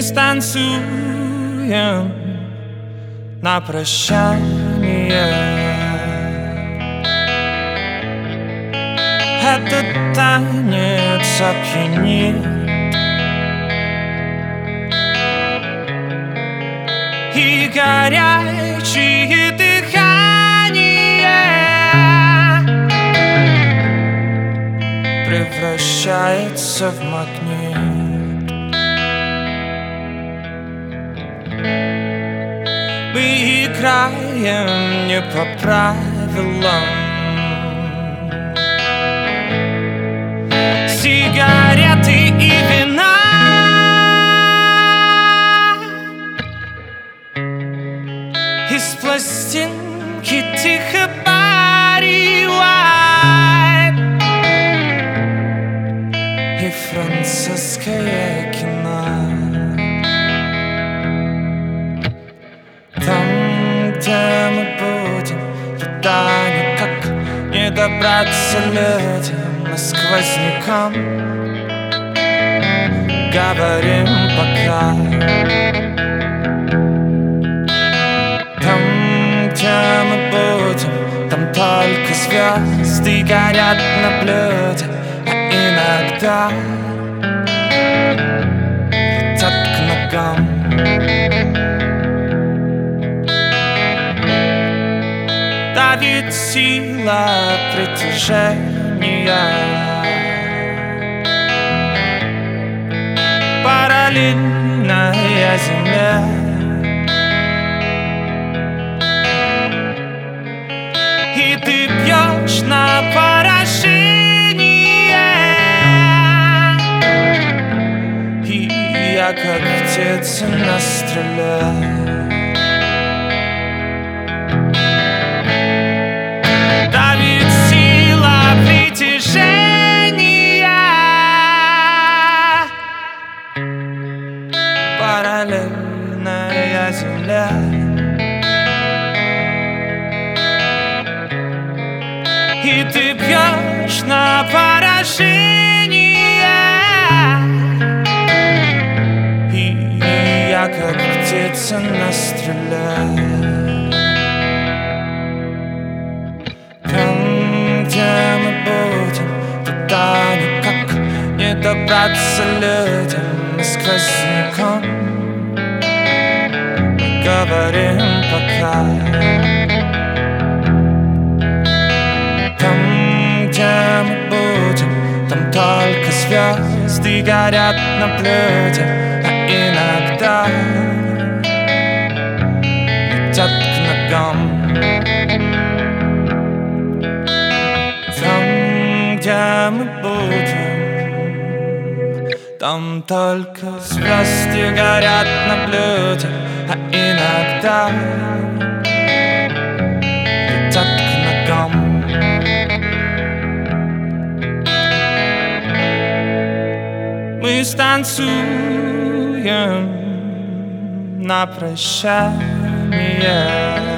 станцуем на прощание. Этот танец опьянит, и горячие дыхания превращается в магнит. Мы играем не по правилам. Сигареты и вина из пластинки тихо парила, и французское кино. Там, где мы будем, туда никак не добраться людям, мы сквозняком говорим пока. Там, где мы будем, там только звезды горят на блюде, а иногда летят к ногам. Давит сила притяжения, параллельная земле. И ты бьешь на поражение, и я как птица на стреле. Давит сила притяжения, параллельная земле. И ты бьешь на поражение, и я как птица на стреле. Там, где мы будем, туда никак не добраться людям, мы сквозняком говорим пока. Там, где мы будем, там только звезды горят на блюде, а иногда летят к ногам. Там, где мы будем, там только звезды горят на блюде, а иногда летят к ногам. Мы станцуем на прощание.